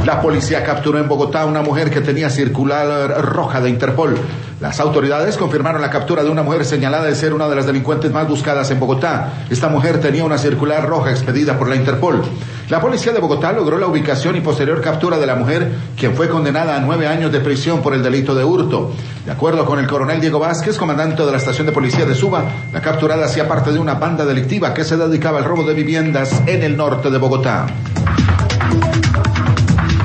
La policía capturó en Bogotá a una mujer que tenía circular roja de Interpol. Las autoridades confirmaron la captura de una mujer señalada de ser una de las delincuentes más buscadas en Bogotá. Esta mujer tenía una circular roja expedida por la Interpol. La policía de Bogotá logró la ubicación y posterior captura de la mujer, quien fue condenada a 9 años de prisión por el delito de hurto. De acuerdo con el coronel Diego Vázquez, comandante de la estación de policía de Suba, la capturada hacía parte de una banda delictiva que se dedicaba al robo de viviendas en el norte de Bogotá.